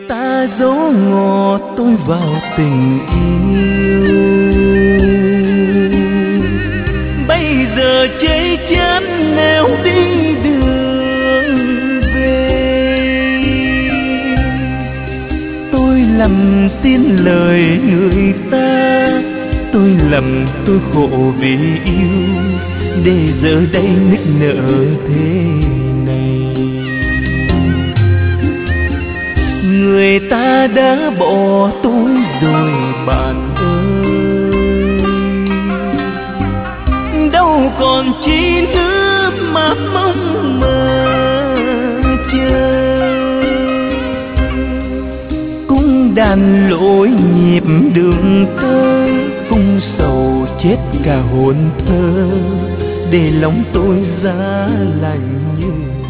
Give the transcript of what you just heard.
ta giấu ngỏ tôi vào tình yêu. Bây giờ chê chán nếu đi đường về, tôi lầm xin lời người ta, tôi lầm tôi khổ vì yêu, để giờ đây nức nở thế này. Người ta đã bỏ tôi rồi bạn ơi, đâu còn chi nữa mà mong mơ chờ. Cung đàn lỗi nhịp đường tơ, cung sầu chết cả hồn thơ, để lòng tôi giá lạnh như